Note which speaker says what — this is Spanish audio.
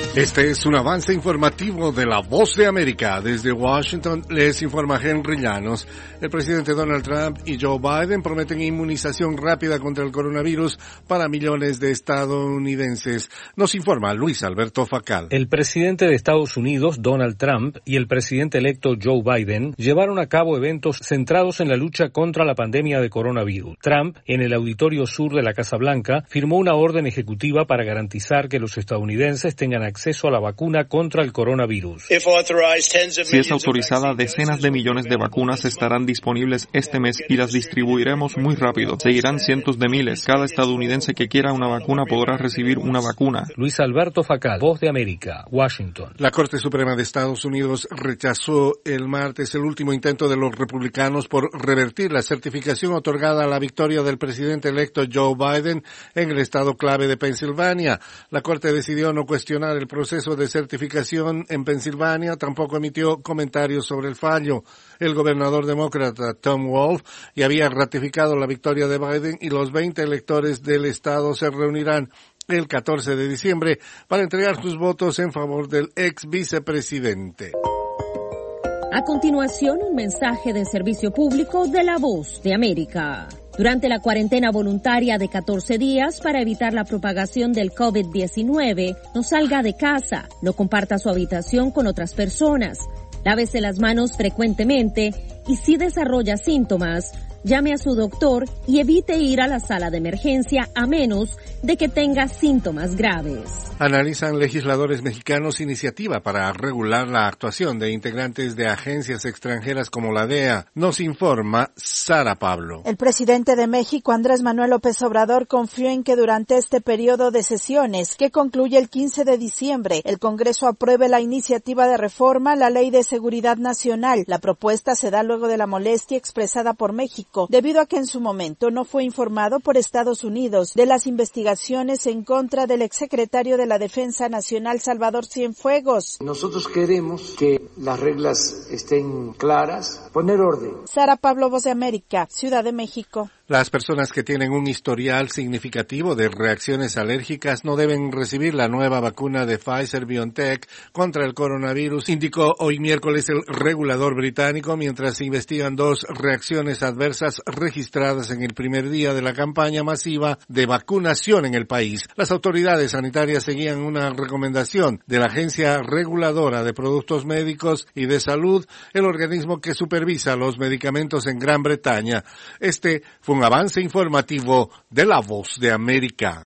Speaker 1: Este es un avance informativo de La Voz de América. Desde Washington les informa Henry Llanos. El presidente Donald Trump y Joe Biden prometen inmunización rápida contra el coronavirus para millones de estadounidenses. Nos informa Luis Alberto Facal.
Speaker 2: El presidente de Estados Unidos, Donald Trump, y el presidente electo Joe Biden llevaron a cabo eventos centrados en la lucha contra la pandemia de coronavirus. Trump, en el Auditorio Sur de la Casa Blanca, firmó una orden ejecutiva para garantizar que los estadounidenses tengan acceso a la vacuna contra el coronavirus.
Speaker 3: Si es autorizada, decenas de millones de vacunas estarán disponibles este mes y las distribuiremos muy rápido. Seguirán cientos de miles. Cada estadounidense que quiera una vacuna podrá recibir una vacuna.
Speaker 2: Luis Alberto Facal, Voz de América, Washington.
Speaker 1: La Corte Suprema de Estados Unidos rechazó el martes el último intento de los republicanos por revertir la certificación otorgada a la victoria del presidente electo Joe Biden en el estado clave de Pensilvania. La Corte decidió no cuestionar el proceso de certificación en Pensilvania, tampoco emitió comentarios sobre el fallo. El gobernador demócrata Tom Wolf ya había ratificado la victoria de Biden y los 20 electores del estado se reunirán el 14 de diciembre para entregar sus votos en favor del ex vicepresidente.
Speaker 4: A continuación, un mensaje de servicio público de La Voz de América. Durante la cuarentena voluntaria de 14 días para evitar la propagación del COVID-19, no salga de casa, no comparta su habitación con otras personas, lávese las manos frecuentemente y si desarrolla síntomas, llame a su doctor y evite ir a la sala de emergencia a menos de que tenga síntomas graves.
Speaker 1: Analizan legisladores mexicanos iniciativa para regular la actuación de integrantes de agencias extranjeras como la DEA. Nos informa Sara Pablo.
Speaker 5: El presidente de México, Andrés Manuel López Obrador, confió en que durante este periodo de sesiones, que concluye el 15 de diciembre, el Congreso apruebe la iniciativa de reforma a la Ley de Seguridad Nacional. La propuesta se da luego de la molestia expresada por México, debido a que en su momento no fue informado por Estados Unidos de las investigaciones en contra del exsecretario de la Defensa Nacional, Salvador Cienfuegos.
Speaker 6: Nosotros queremos que las reglas estén claras, poner orden.
Speaker 5: Sara Pablo, Voz de América, Ciudad de México.
Speaker 1: Las personas que tienen un historial significativo de reacciones alérgicas no deben recibir la nueva vacuna de Pfizer-BioNTech contra el coronavirus, indicó hoy miércoles el regulador británico mientras investigan 2 reacciones adversas registradas en el primer día de la campaña masiva de vacunación en el país. Las autoridades sanitarias seguían una recomendación de la Agencia Reguladora de Productos Médicos y de Salud, el organismo que supervisa los medicamentos en Gran Bretaña. Este fue un avance informativo de La Voz de América.